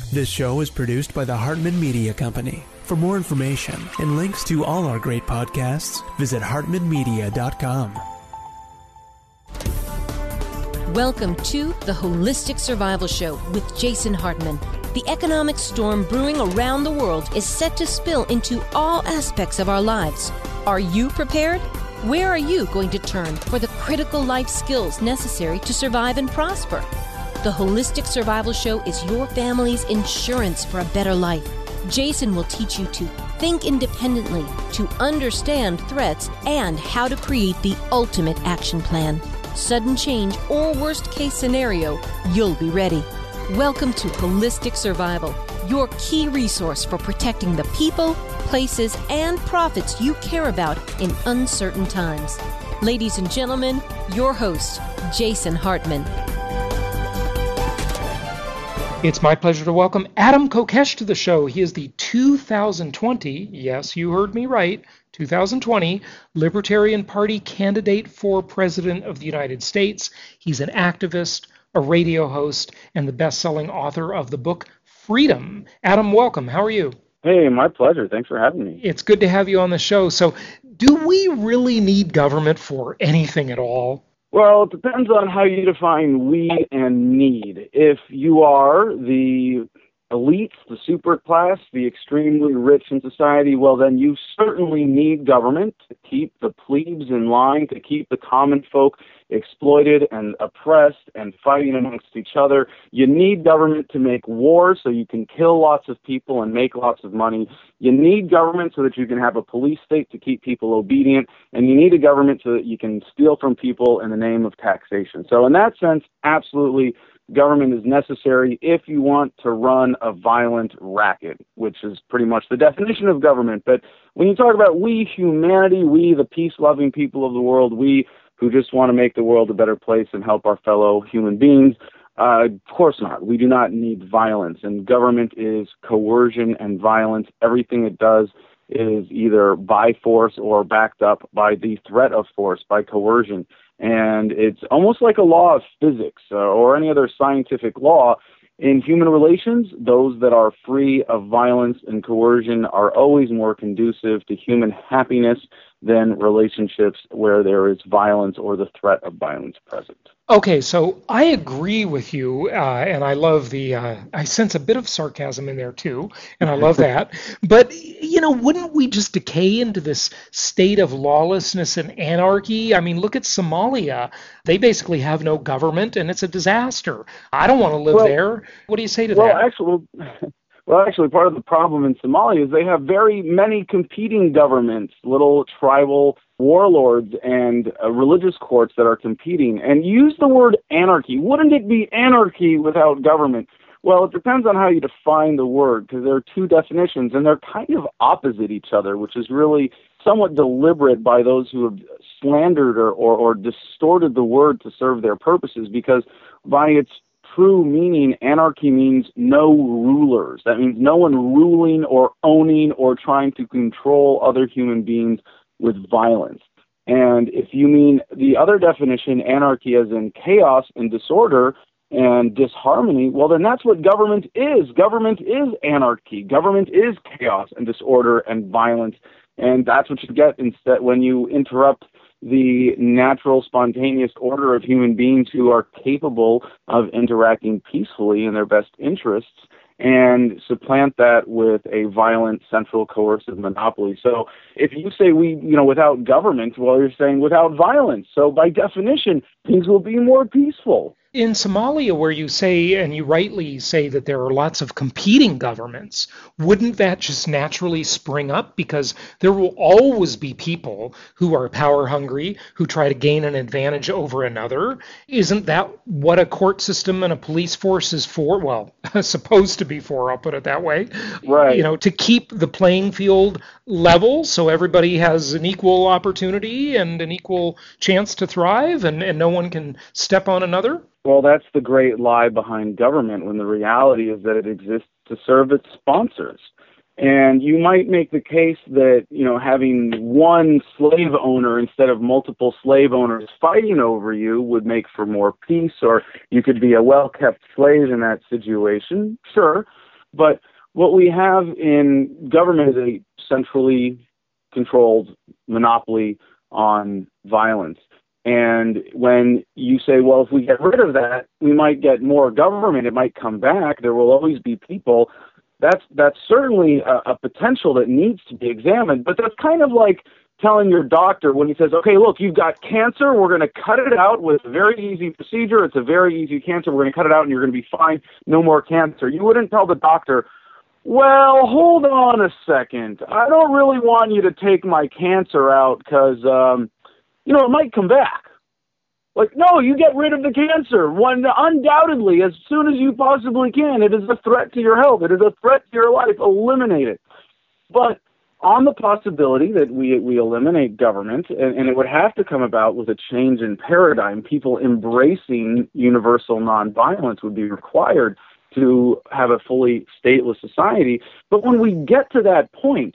This show is produced by the Hartman Media Company. For more information and links to all our great podcasts, visit hartmanmedia.com. Welcome to the Holistic Survival Show with Jason Hartman. The economic storm brewing around the world is set to spill into all aspects of our lives. Are you prepared? Where are you going to turn for the critical life skills necessary to survive and prosper? The Holistic Survival Show is your family's insurance for a better life. Jason will teach you to think independently, to understand threats, and how to create the ultimate action plan. Sudden change or worst case scenario, you'll be ready. Welcome to Holistic Survival, your key resource for protecting the people, places, and profits you care about in uncertain times. Ladies and gentlemen, your host, Jason Hartman. It's my pleasure to welcome Adam Kokesh to the show. He is the 2020, yes, you heard me right, 2020 Libertarian Party candidate for President of the United States. He's an activist, a radio host, and the best-selling author of the book Freedom. Adam, welcome. How are you? Hey, my pleasure. Thanks for having me. It's good to have you on the show. So, do we really need government for anything at all? Well, it depends on how you define we and need. If you are the elites, the super class, the extremely rich in society, well, then you certainly need government to keep the plebes in line, to keep the common folk exploited and oppressed and fighting amongst each other. You need government to make war so you can kill lots of people and make lots of money. You need government so that you can have a police state to keep people obedient. And you need a government so that you can steal from people in the name of taxation. So in that sense, absolutely, government is necessary if you want to run a violent racket, which is pretty much the definition of government. But when you talk about we, humanity, we, the peace-loving people of the world, we who just want to make the world a better place and help our fellow human beings, of course not. We do not need violence. And government is coercion and violence. Everything it does is either by force or backed up by the threat of force, by coercion. And it's almost like a law of physics or any other scientific law. In human relations, those that are free of violence and coercion are always more conducive to human happiness than relationships where there is violence or the threat of violence present. Okay, so I agree with you, and I love I sense a bit of sarcasm in there too, and I love that. But, wouldn't we just decay into this state of lawlessness and anarchy? I mean, look at Somalia. They basically have no government, and it's a disaster. I don't want to live there. What do you say to that? Well, actually, part of the problem in Somalia is they have very many competing governments, little tribal warlords and religious courts that are competing. And use the word anarchy. Wouldn't it be anarchy without government? Well, it depends on how you define the word, because there are two definitions, and they're kind of opposite each other, which is really somewhat deliberate by those who have slandered or distorted the word to serve their purposes, because by its true meaning, anarchy means no rulers. That means no one ruling or owning or trying to control other human beings with violence. And if you mean the other definition, anarchy as in chaos and disorder and disharmony, well, then that's what government is. Government is anarchy. Government is chaos and disorder and violence. And that's what you get instead when you interrupt the natural, spontaneous order of human beings who are capable of interacting peacefully in their best interests and supplant that with a violent, central, coercive monopoly. So if you say without government, well, you're saying without violence. So by definition, things will be more peaceful. In Somalia, where you say, and you rightly say, that there are lots of competing governments, wouldn't that just naturally spring up? Because there will always be people who are power hungry, who try to gain an advantage over another. Isn't that what a court system and a police force is for? Well, supposed to be for, I'll put it that way. Right. To keep the playing field level so everybody has an equal opportunity and an equal chance to thrive and no one can step on another? Well, that's the great lie behind government, when the reality is that it exists to serve its sponsors. And you might make the case that, having one slave owner instead of multiple slave owners fighting over you would make for more peace, or you could be a well-kept slave in that situation. Sure. But what we have in government is a centrally controlled monopoly on violence. And when you say, well, if we get rid of that, we might get more government, it might come back, there will always be people, that's certainly a potential that needs to be examined. But that's kind of like telling your doctor when he says, okay, look, you've got cancer, we're going to cut it out with a very easy procedure, it's a very easy cancer, we're going to cut it out and you're going to be fine, no more cancer. You wouldn't tell the doctor, well, hold on a second, I don't really want you to take my cancer out because, it might come back. Like, no, you get rid of the cancer undoubtedly as soon as you possibly can. It is a threat to your health. It is a threat to your life. Eliminate it. But on the possibility that we eliminate government, and it would have to come about with a change in paradigm, people embracing universal nonviolence would be required to have a fully stateless society. But when we get to that point,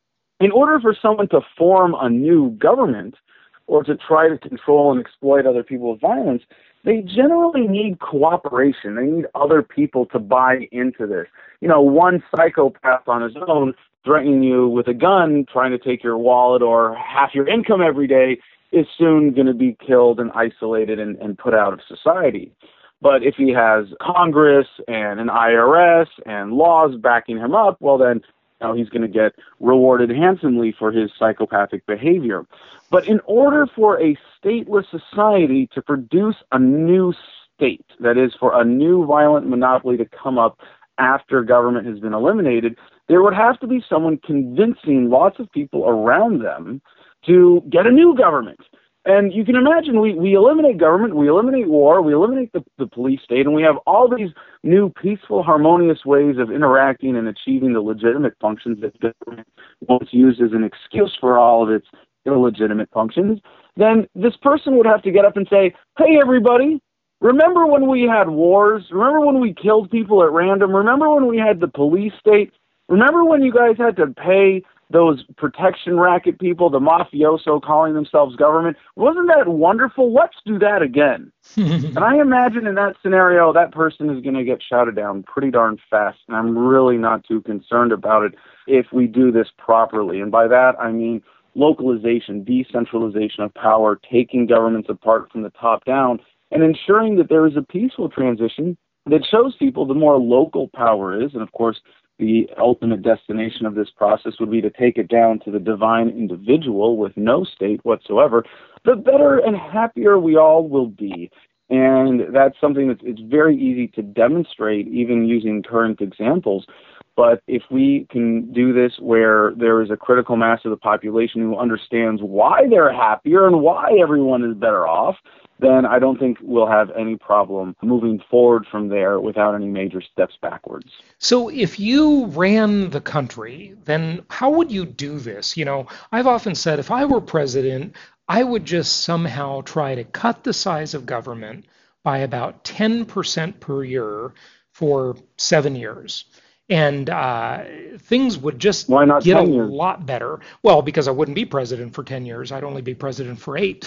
in order for someone to form a new government, or to try to control and exploit other people with violence, they generally need cooperation. They need other people to buy into this. One psychopath on his own threatening you with a gun, trying to take your wallet or half your income every day, is soon going to be killed and isolated and put out of society. But if he has Congress and an IRS and laws backing him up, well then, he's going to get rewarded handsomely for his psychopathic behavior. But in order for a stateless society to produce a new state, that is, for a new violent monopoly to come up after government has been eliminated, there would have to be someone convincing lots of people around them to get a new government. And you can imagine we eliminate government, we eliminate war, we eliminate the police state, and we have all these new peaceful, harmonious ways of interacting and achieving the legitimate functions that government once used as an excuse for all of its illegitimate functions. Then this person would have to get up and say, hey, everybody, remember when we had wars? Remember when we killed people at random? Remember when we had the police state? Remember when you guys had to pay those protection racket people, the mafioso calling themselves government? Wasn't that wonderful? Let's do that again. And I imagine in that scenario, that person is going to get shouted down pretty darn fast. And I'm really not too concerned about it if we do this properly. And by that, I mean localization, decentralization of power, taking governments apart from the top down, and ensuring that there is a peaceful transition that shows people the more local power is. And of course, the ultimate destination of this process would be to take it down to the divine individual with no state whatsoever, the better and happier we all will be. And that's something that it's very easy to demonstrate, even using current examples. But if we can do this where there is a critical mass of the population who understands why they're happier and why everyone is better off, then I don't think we'll have any problem moving forward from there without any major steps backwards. So if you ran the country, then how would you do this? I've often said if I were president, I would just somehow try to cut the size of government by about 10% per year for 7 years. And things would just get a lot better. Well, because I wouldn't be president for 10 years. I'd only be president for 8.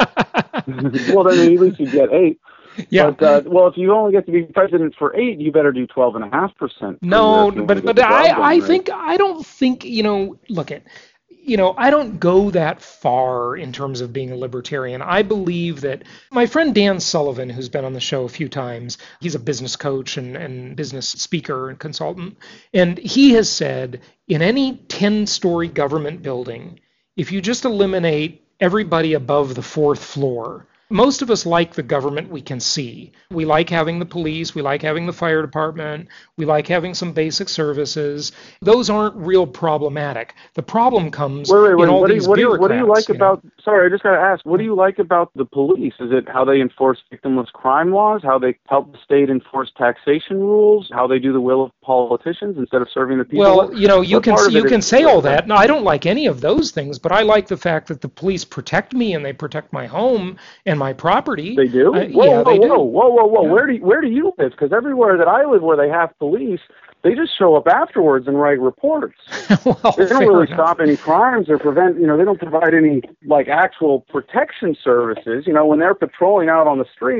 Well, then at least you get 8. Yeah. But, if you only get to be president for 8, you better do 12.5%. No, but I don't think, look at, I don't go that far in terms of being a libertarian. I believe that my friend Dan Sullivan, who's been on the show a few times, he's a business coach and business speaker and consultant, and he has said in any 10-story government building, if you just eliminate everybody above the 4th floor, most of us like the government we can see. We like having the police, we like having the fire department, we like having some basic services. Those aren't real problematic. The problem comes in all these bureaucrats. What do you like about, sorry, I just got to ask, what do you like about the police? Is it how they enforce victimless crime laws, how they help the state enforce taxation rules, how they do the will of politicians instead of serving the people? Well, you can say all that. No, I don't like any of those things, but I like the fact that the police protect me and they protect my home and my property. They do? They do. Whoa. Yeah. Where do you live? Because everywhere that I live where they have police, they just show up afterwards and write reports. Well, they don't really stop any crimes or prevent, they don't provide any actual protection services. When they're patrolling out on the street,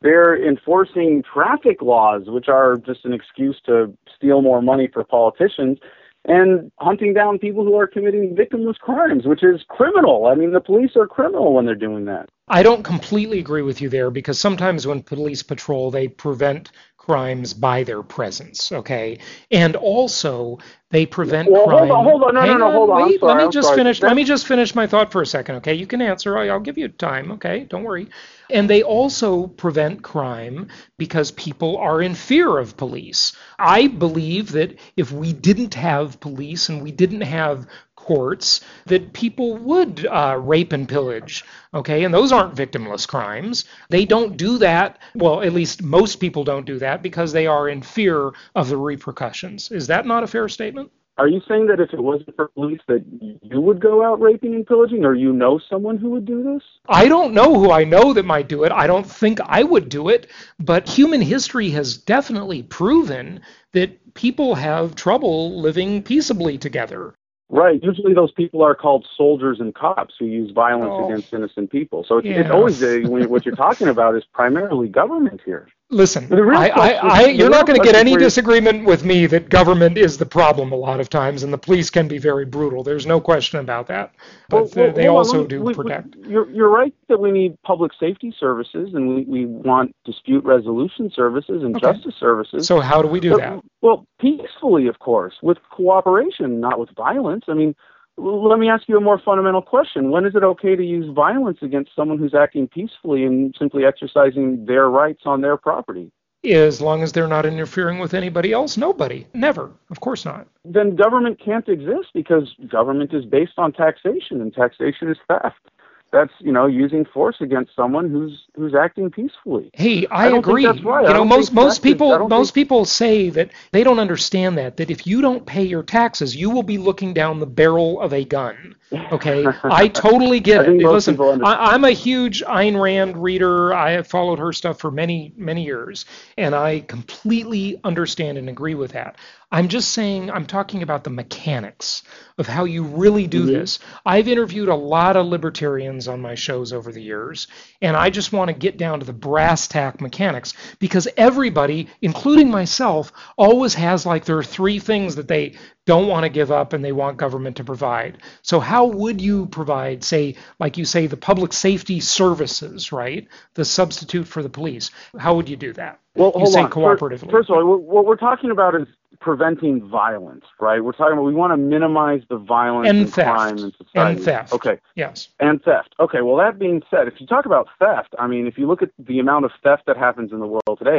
They're enforcing traffic laws, which are just an excuse to steal more money for politicians, and hunting down people who are committing victimless crimes, which is criminal. I mean, the police are criminal when they're doing that. I don't completely agree with you there, because sometimes when police patrol, they prevent crimes by their presence, okay? And also, they prevent crime. Hold on. Hold on. Wait, Let me just finish my thought for a second, okay? You can answer. I'll give you time, okay? Don't worry. And they also prevent crime because people are in fear of police. I believe that if we didn't have police and we didn't have courts, that people would rape and pillage, okay? And those aren't victimless crimes. They don't do that, well, at least most people don't do that because they are in fear of the repercussions. Is that not a fair statement? Are you saying that if it wasn't for police that you would go out raping and pillaging, or you know someone who would do this? I don't know who I know that might do it. I don't think I would do it, but human history has definitely proven that people have trouble living peaceably together. Right. Usually those people are called soldiers and cops who use violence against innocent people. So it's always, what you're talking about is primarily government here. Listen, you're not going to get any disagreement with me that government is the problem a lot of times, and the police can be very brutal. There's no question about that. But they also do protect. You're right that we need public safety services, and we want dispute resolution services and justice services. So how do we do that? Well, peacefully, of course, with cooperation, not with violence. I mean, let me ask you a more fundamental question. When is it okay to use violence against someone who's acting peacefully and simply exercising their rights on their property? As long as they're not interfering with anybody else, nobody. Never. Of course not. Then government can't exist because government is based on taxation, and taxation is theft. That's, using force against someone who's acting peacefully. Hey, I agree. That's right. Most people say that they don't understand that if you don't pay your taxes, you will be looking down the barrel of a gun. Okay, I totally get it. Listen, I'm a huge Ayn Rand reader. I have followed her stuff for many, many years, and I completely understand and agree with that. I'm just saying, I'm talking about the mechanics of how you really do this. I've interviewed a lot of libertarians on my shows over the years, and I just want to get down to the brass tack mechanics, because everybody, including myself, always has like there are three things that they don't want to give up and they want government to provide. So how would you provide, say, like you say, the public safety services, right? The substitute for the police. How would you do that? Well, hold on. Cooperatively. First of all, what we're talking about is preventing violence, right? We're talking about we want to minimize the violence and crime in society. And theft. Okay. Yes. And theft. Okay, well, that being said, if you talk about theft, I mean, if you look at the amount of theft that happens in the world today,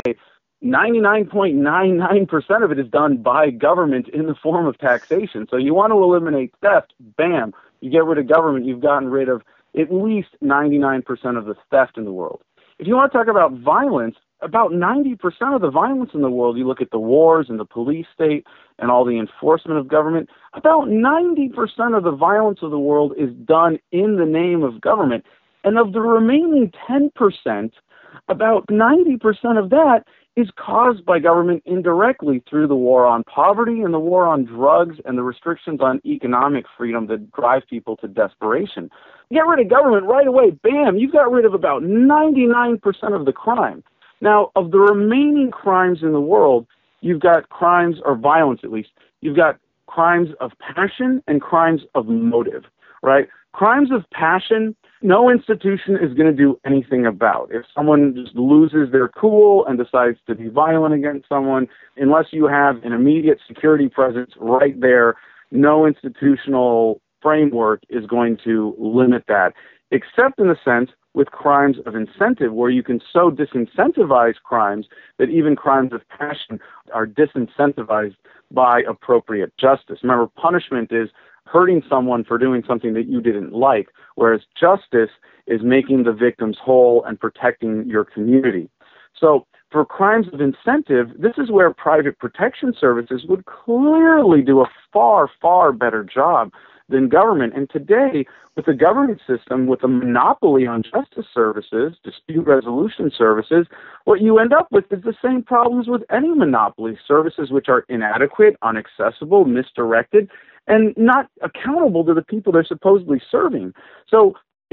99.99% of it is done by government in the form of taxation. So you want to eliminate theft, bam, you get rid of government, you've gotten rid of at least 99% of the theft in the world. If you want to talk about violence, about 90% of the violence in the world, you look at the wars and the police state and all the enforcement of government, about 90% of the violence of the world is done in the name of government. And of the remaining 10%, about 90% of that is caused by government indirectly through the war on poverty and the war on drugs and the restrictions on economic freedom that drive people to desperation. Get rid of government right away, bam, you've got rid of about 99% of the crime. Now, of the remaining crimes in the world, you've got crimes, or violence at least, you've got crimes of passion and crimes of motive, right? Crimes of passion, no institution is going to do anything about. If someone just loses their cool and decides to be violent against someone, unless you have an immediate security presence right there, no institutional framework is going to limit that, except in the sense with crimes of incentive, where you can so disincentivize crimes that even crimes of passion are disincentivized by appropriate justice. Remember, punishment is hurting someone for doing something that you didn't like, whereas justice is making the victims whole and protecting your community. So for crimes of incentive, this is where private protection services would clearly do a far, far better job than government. And today, with the government system, with a monopoly on justice services, dispute resolution services, what you end up with is the same problems with any monopoly, services which are inadequate, inaccessible, misdirected, and not accountable to the people they're supposedly serving. So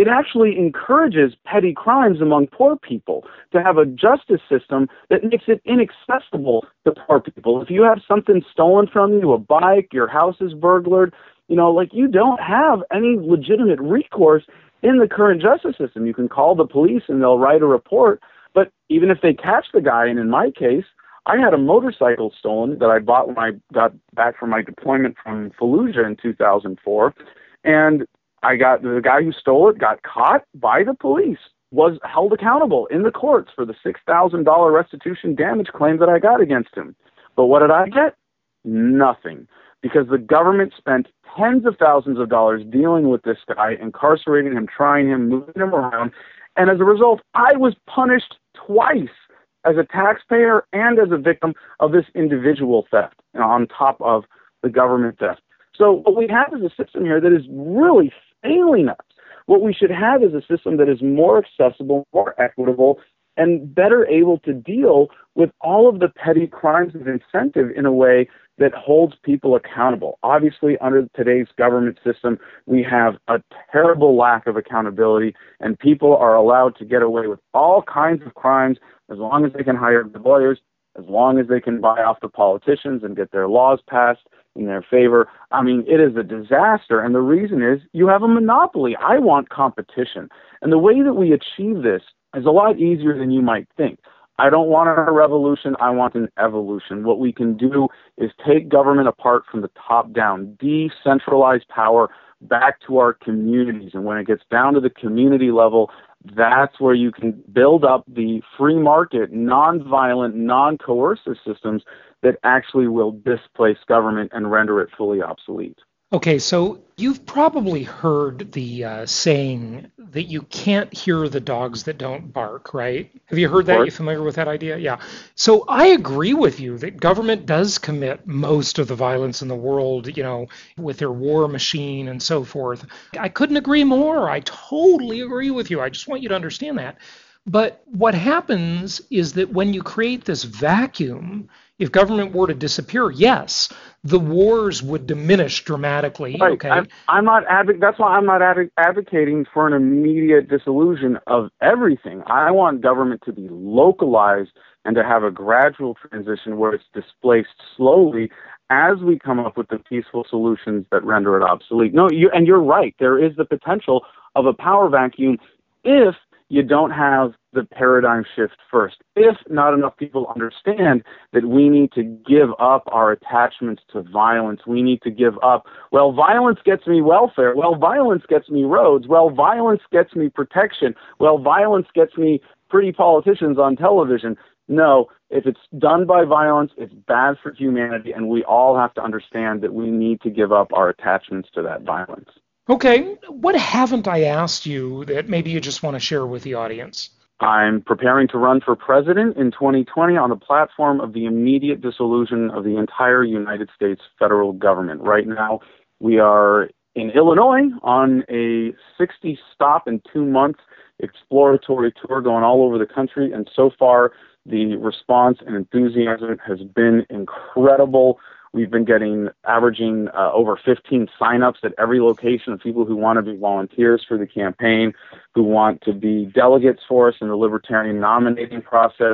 it actually encourages petty crimes among poor people, to have a justice system that makes it inaccessible to poor people. If you have something stolen from you, a bike, your house is burglared, you don't have any legitimate recourse in the current justice system. You can call the police and they'll write a report, but even if they catch the guy, and in my case, I had a motorcycle stolen that I bought when I got back from my deployment from Fallujah in 2004, and the guy who stole it got caught by the police, was held accountable in the courts for the $6,000 restitution damage claim that I got against him. But what did I get? Nothing. Because the government spent tens of thousands of dollars dealing with this guy, incarcerating him, trying him, moving him around. And as a result, I was punished twice as a taxpayer and as a victim of this individual theft, on top of the government theft. So what we have is a system here that is really failing us. What we should have is a system that is more accessible, more equitable, and better able to deal with all of the petty crimes of incentive in a way that holds people accountable. Obviously, under today's government system, we have a terrible lack of accountability, and people are allowed to get away with all kinds of crimes as long as they can hire the lawyers, as long as they can buy off the politicians and get their laws passed in their favor. I mean, it is a disaster, and the reason is you have a monopoly. I want competition, and the way that we achieve this is a lot easier than you might think. I don't want a revolution, I want an evolution. What we can do is take government apart from the top down, decentralize power back to our communities. And when it gets down to the community level, that's where you can build up the free market, non-violent, non-coercive systems that actually will displace government and render it fully obsolete. Okay, so you've probably heard the saying that you can't hear the dogs that don't bark, right? Have you heard that? You familiar with that idea? Yeah. So I agree with you that government does commit most of the violence in the world, with their war machine and so forth. I couldn't agree more. I totally agree with you. I just want you to understand that. But what happens is that when you create this vacuum, if government were to disappear, yes, the wars would diminish dramatically. Right. Okay. I'm not that's why I'm not advocating for an immediate dissolution of everything. I want government to be localized and to have a gradual transition where it's displaced slowly as we come up with the peaceful solutions that render it obsolete. No, you're right. There is the potential of a power vacuum if you don't have the paradigm shift first. If not enough people understand that we need to give up our attachments to violence, we need to give up, well, violence gets me welfare, well, violence gets me roads, well, violence gets me protection, well, violence gets me pretty politicians on television. No, if it's done by violence, it's bad for humanity, and we all have to understand that we need to give up our attachments to that violence. Okay, what haven't I asked you that maybe you just want to share with the audience? I'm preparing to run for president in 2020 on the platform of the immediate dissolution of the entire United States federal government. Right now, we are in Illinois on a 60-stop and 2-month exploratory tour going all over the country, and so far the response and enthusiasm has been incredible. We've been averaging over 15 signups at every location of people who want to be volunteers for the campaign, who want to be delegates for us in the libertarian nominating process.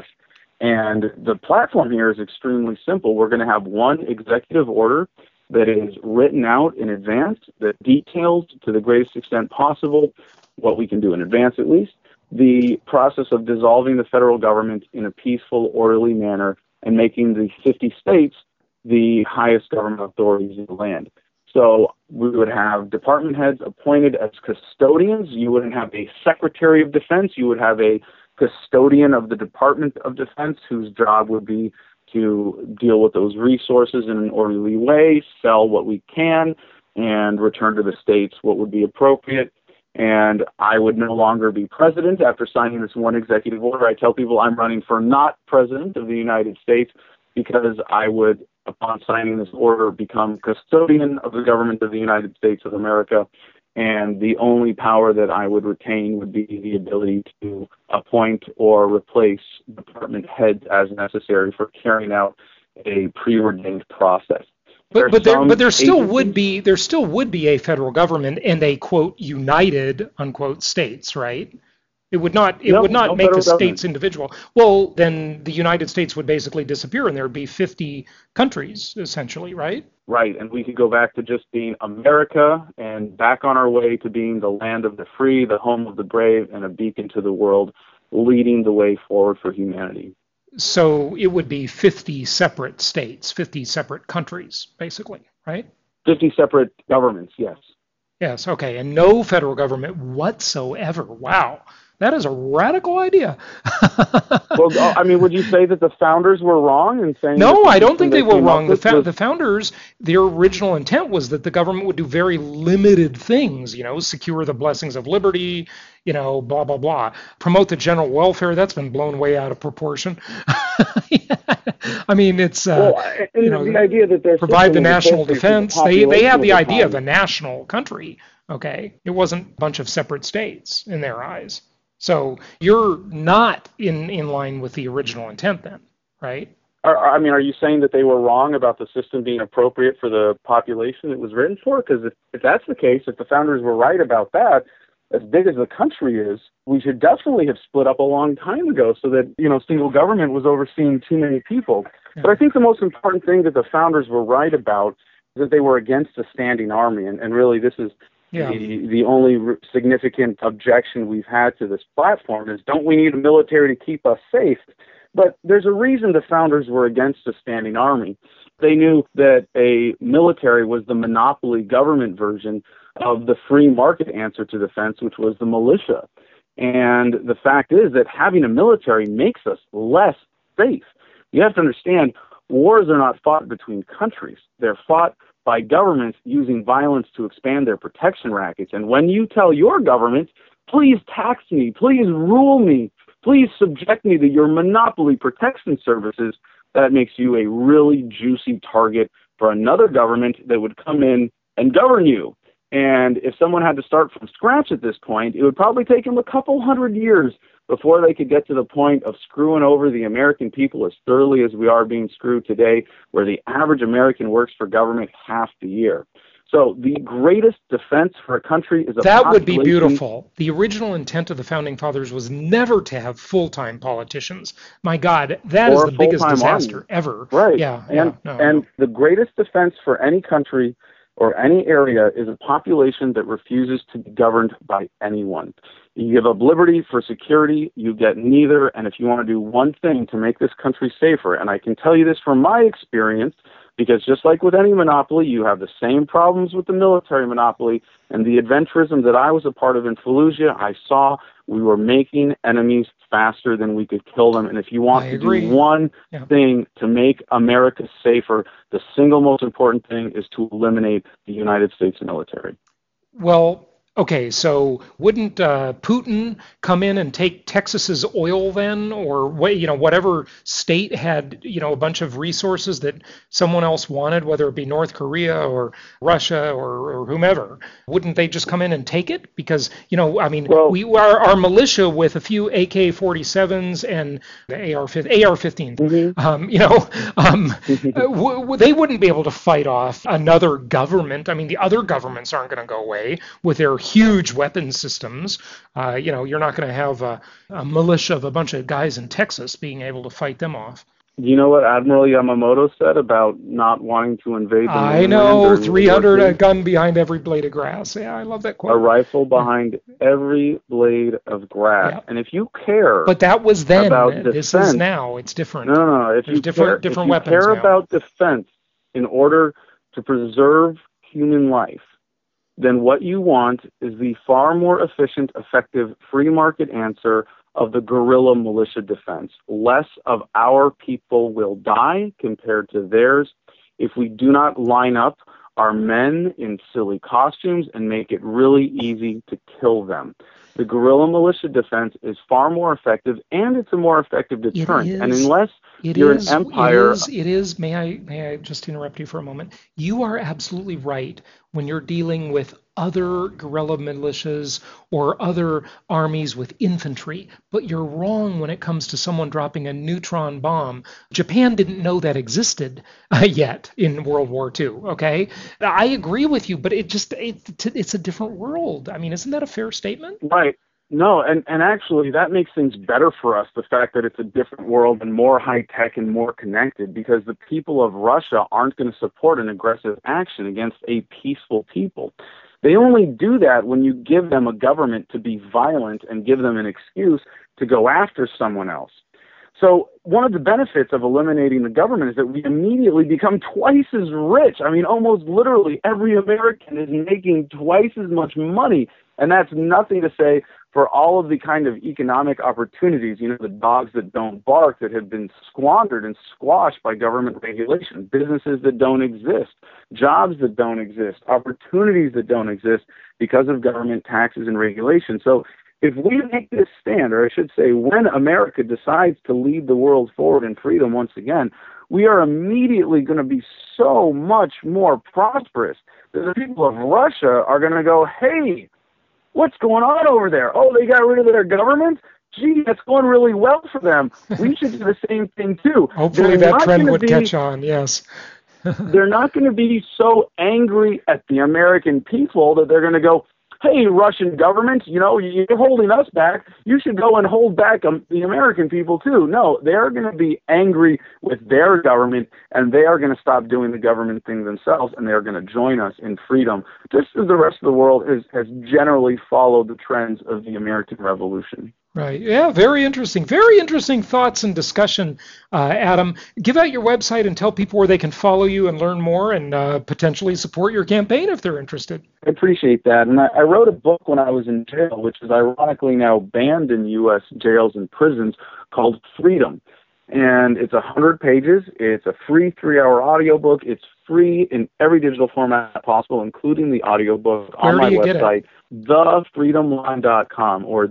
And the platform here is extremely simple. We're going to have one executive order that is written out in advance that details to the greatest extent possible what we can do in advance, at least, the process of dissolving the federal government in a peaceful, orderly manner and making the 50 states the highest government authorities in the land. So we would have department heads appointed as custodians. You wouldn't have a Secretary of Defense. You would have a custodian of the Department of Defense whose job would be to deal with those resources in an orderly way, sell what we can, and return to the states what would be appropriate. And I would no longer be president after signing this one executive order. I tell people I'm running for not president of the United States because I would, upon signing this order, become custodian of the government of the United States of America, and the only power that I would retain would be the ability to appoint or replace department heads as necessary for carrying out a preordained process. But there still would be a federal government and a quote united unquote states, right? It would not make the states individual. Well, then the United States would basically disappear and there would be 50 countries essentially, right? Right, and we could go back to just being America and back on our way to being the land of the free, the home of the brave, and a beacon to the world, leading the way forward for humanity. So it would be 50 separate states, 50 separate countries, basically, right? 50 separate governments, yes. Yes, okay, and no federal government whatsoever. Wow. That is a radical idea. Well, I mean, would you say that the founders were wrong in saying? No, I don't think they were wrong. The founders, their original intent was that the government would do very limited things, secure the blessings of liberty, blah, blah, blah. Promote the general welfare. That's been blown way out of proportion. I mean, it's, the idea that provide the national defense. They have the idea of a national country, okay? It wasn't a bunch of separate states in their eyes. So you're not in line with the original intent then, right? Are you saying that they were wrong about the system being appropriate for the population it was written for? Because if that's the case, if the founders were right about that, as big as the country is, we should definitely have split up a long time ago so that, single government was overseeing too many people. Yeah. But I think the most important thing that the founders were right about is that they were against a standing army. And really this is the only significant objection we've had to this platform is, don't we need a military to keep us safe? But there's a reason the founders were against a standing army. They knew that a military was the monopoly government version of the free market answer to defense, which was the militia. And the fact is that having a military makes us less safe. You have to understand, wars are not fought between countries. They're fought by governments using violence to expand their protection rackets. And when you tell your government, please tax me, please rule me, please subject me to your monopoly protection services, that makes you a really juicy target for another government that would come in and govern you. And if someone had to start from scratch at this point, it would probably take them a couple hundred years before they could get to the point of screwing over the American people as thoroughly as we are being screwed today, where the average American works for government half the year. So the greatest defense for a country is a That population. would be beautiful. The original intent of the Founding Fathers was never to have full-time politicians. My God, that is the biggest disaster ever. Right. Yeah. And the greatest defense for any country or any area is a population that refuses to be governed by anyone. You give up liberty for security, you get neither, and if you want to do one thing to make this country safer, and I can tell you this from my experience, because just like with any monopoly, you have the same problems with the military monopoly, and the adventurism that I was a part of in Fallujah, I saw we were making enemies faster than we could kill them. And if you want to do one thing to make America safer, the single most important thing is to eliminate the United States military. Well, okay, so wouldn't Putin come in and take Texas's oil then, or whatever state had a bunch of resources that someone else wanted, whether it be North Korea or Russia or whomever? Wouldn't they just come in and take it? Because our militia with a few AK-47s and the AR-15s, they wouldn't be able to fight off another government. I mean, the other governments aren't going to go away with their huge weapon systems. You're not going to have a militia of a bunch of guys in Texas being able to fight them off. You know what Admiral Yamamoto said about not wanting to invade the mainland? I know, 300, a gun behind every blade of grass. Yeah, I love that quote. A rifle behind every blade of grass. Yeah. And if you care But that was then. About this defense, is now. It's different. No. If There's you different weapons care now. about defense in order to preserve human life, then what you want is the far more efficient, effective, free market answer of the guerrilla militia defense. Less of our people will die compared to theirs if we do not line up our men in silly costumes and make it really easy to kill them. The guerrilla militia defense is far more effective, and it's a more effective deterrent. And unless you're an empire... It is. May I just interrupt you for a moment? You are absolutely right when you're dealing with other guerrilla militias or other armies with infantry, but you're wrong when it comes to someone dropping a neutron bomb. Japan didn't know that existed yet in World War II, okay? I agree with you, but it's a different world. I mean, isn't that a fair statement? Right. No, and actually that makes things better for us, the fact that it's a different world and more high-tech and more connected, because the people of Russia aren't going to support an aggressive action against a peaceful people. They only do that when you give them a government to be violent and give them an excuse to go after someone else. So one of the benefits of eliminating the government is that we immediately become twice as rich. I mean, almost literally every American is making twice as much money. And that's nothing to say for all of the kind of economic opportunities, the dogs that don't bark that have been squandered and squashed by government regulation, businesses that don't exist, jobs that don't exist, opportunities that don't exist because of government taxes and regulation. So if we make this stand, or I should say when America decides to lead the world forward in freedom once again, we are immediately going to be so much more prosperous that the people of Russia are going to go, hey, what's going on over there? Oh, they got rid of their government? Gee, that's going really well for them. We should do the same thing too. Hopefully that trend would catch on, yes. They're not going to be so angry at the American people that they're going to go, hey, Russian government, you're holding us back. You should go and hold back the American people too. No, they're going to be angry with their government, and they are going to stop doing the government thing themselves, and they're going to join us in freedom, just as the rest of the world has generally followed the trends of the American Revolution. Right. Yeah, very interesting. Very interesting thoughts and discussion, Adam. Give out your website and tell people where they can follow you and learn more and potentially support your campaign if they're interested. I appreciate that. And I wrote a book when I was in jail, which is ironically now banned in U.S. jails and prisons, called Freedom. And it's 100 pages. It's a free 3-hour audiobook. It's free in every digital format possible, including the audiobook on my website, thefreedomline.com or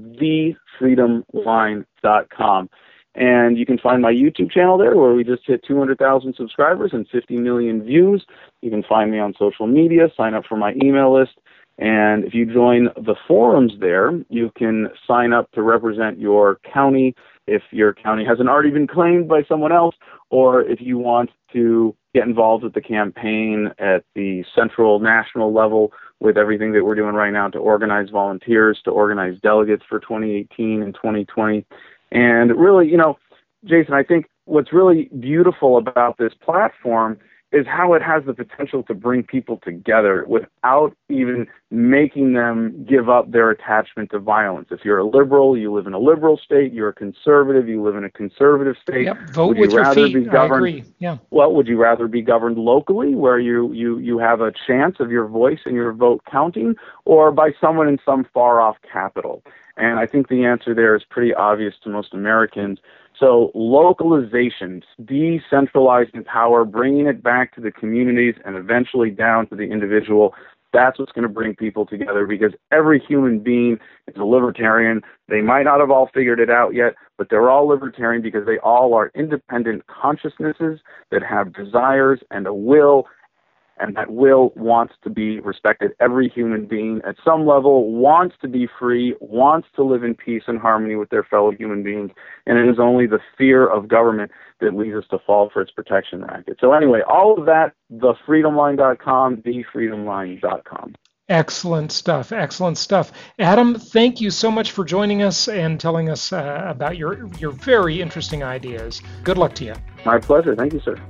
thefreedomline.com. And you can find my YouTube channel there, where we just hit 200,000 subscribers and 50 million views. You can find me on social media, sign up for my email list. And if you join the forums there, you can sign up to represent your county if your county hasn't already been claimed by someone else, or if you want to get involved with the campaign at the central, national level with everything that we're doing right now to organize volunteers, to organize delegates for 2018 and 2020. And really, Jason, I think what's really beautiful about this platform is how it has the potential to bring people together without even making them give up their attachment to violence. If you're a liberal, you live in a liberal state. You're a conservative, you live in a conservative state. Yep, vote with your feet. I agree. Yeah. Well, would you rather be governed locally, where you have a chance of your voice and your vote counting, or by someone in some far-off capital? And I think the answer there is pretty obvious to most Americans. So localization, decentralizing power, bringing it back to the communities and eventually down to the individual, that's what's going to bring people together, because every human being is a libertarian. They might not have all figured it out yet, but they're all libertarian because they all are independent consciousnesses that have desires and a will, and that will wants to be respected. Every human being at some level wants to be free, wants to live in peace and harmony with their fellow human beings, and it is only the fear of government that leads us to fall for its protection racket. So anyway, all of that, thefreedomline.com, thefreedomline.com. Excellent stuff. Excellent stuff. Adam, thank you so much for joining us and telling us about your very interesting ideas. Good luck to you. My pleasure. Thank you, sir.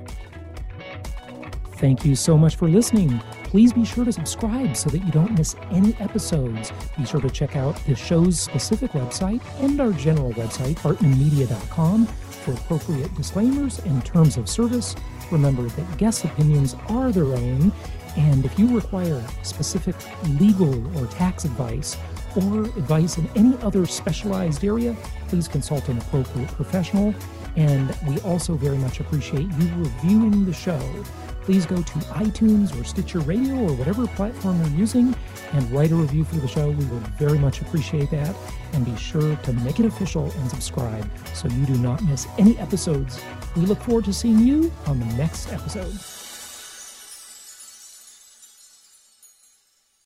Thank you so much for listening. Please be sure to subscribe so that you don't miss any episodes. Be sure to check out the show's specific website and our general website, hartmanmedia.com, for appropriate disclaimers and terms of service. Remember that guest opinions are their own, and if you require specific legal or tax advice or advice in any other specialized area, please consult an appropriate professional. And we also very much appreciate you reviewing the show. Please go to iTunes or Stitcher Radio or whatever platform you're using and write a review for the show. We would very much appreciate that. And be sure to make it official and subscribe so you do not miss any episodes. We look forward to seeing you on the next episode.